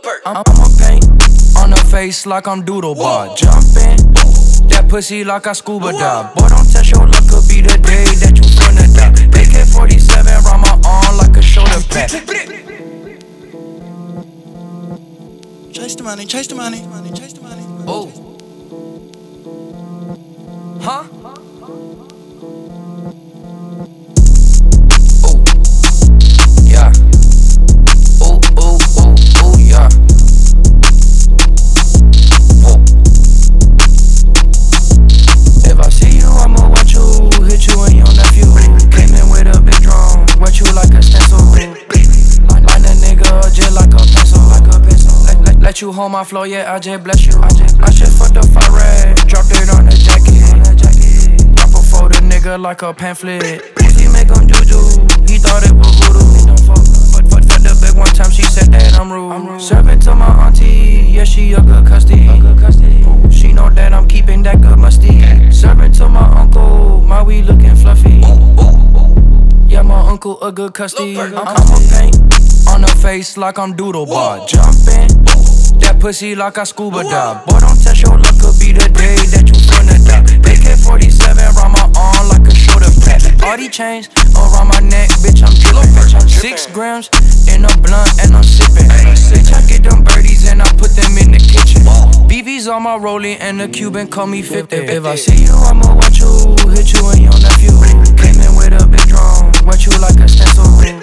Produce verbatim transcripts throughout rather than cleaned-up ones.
I'm, I'ma paint on her face like I'm Doodlebug. Jumpin', that pussy like I scuba dive. Boy, don't test your luck, could be the day that you finna die. A K forty-seven round my arm like a shoulder pad. Chase the money, chase the money, chase the money. Oh. Huh? Oh. Yeah. Oh, oh, oh, oh, yeah. Oh. If I see you, I'ma watch you, hit you and your nephew. Came in with a big drum, wet you like a stencil. Line a nigga just like a pencil, like a pencil. Let, let, let you hold my flow, yeah, I just bless you. I just, I just fucked up fire red, dropped it on the jacket. Drop a for the nigga like a pamphlet. Pussy make him juju, he thought it was voodoo. But fuck for the big one time, she said that I'm rude. I'm rude. Serving to my auntie, yeah, she a good custody. A good custody. Ooh, she know that I'm keeping that good musty. Serving to my uncle, my weed looking fluffy. Ooh, ooh, ooh. Yeah, my uncle a good custody. I'm, I'ma paint on her face like I'm Doodlebug. Jumpin', that pussy like I scuba dive. Boy, don't test your luck, could be the day that you finna die. A K forty-seven round my arm like a shoulder pad. All these chains around my neck, bitch, I'm drippin'. Six grams in a blunt and I'm sippin'. Bitch, I get them birdies and I put them in the kitchen. B V's on my rollie and the Cuban call me fifty. If I see you, I'ma watch you, hit you and your nephew. Came in with a big drum, wet you like a stencil.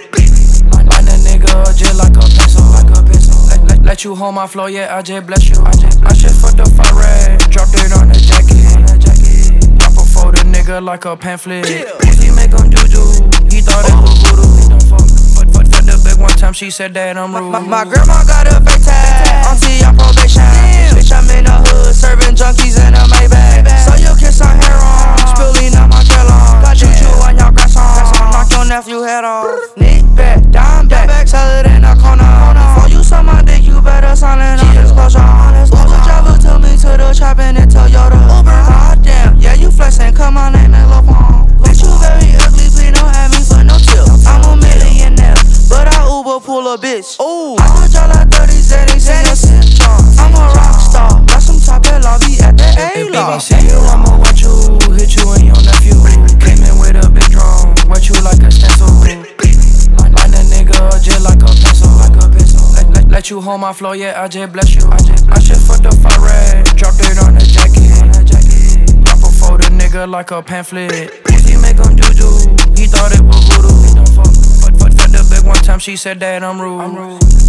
Line a nigga just like a pencil, like a pencil. Let, let, let you hold my flow, yeah, I just bless you. I just, I just fucked up fire red, dropped it on the jacket. Drop a for the nigga like a pamphlet. Pussy make him juju, he thought it was voodoo. But but for the big one time, she said that I'm rude. My, my, my grandma got a fake tag, auntie on probation. Bitch, I'm in the hood, serving junkies in a Maybach. So you kiss on hair on, spilling on my tail on. Shoot you on your grass on, knock your nephew head off. Nick back, dime back, sell it in a corner. Before you suck my dick, you better sign it on disclosure. Uber driver took me to the trap in a Toyota. God damn, yeah, you flexing, come on, name it Lil Pump. Bitch, you very ugly, please don't have me for no tip. I'm a millionaire, but I Uber pull a bitch. Ooh, I could draw like thirty Zeddies in a Centron. I'm a rock star, got some top at lobby at the A-Log. If I see you, I'ma watch you, hit you and your nephew. Came in with a big drum, wet you like a stencil. Line a nigga just like a pencil, like a pencil. Let, let, let you hold my flow, yeah, I just bless you. I just, I just fucked up fire red, dropped it on the jacket. Drop a for the nigga like a pamphlet. Pussy make him juju, he thought it was voodoo. But, but for the big one time, she said that I'm rude. I'm rude.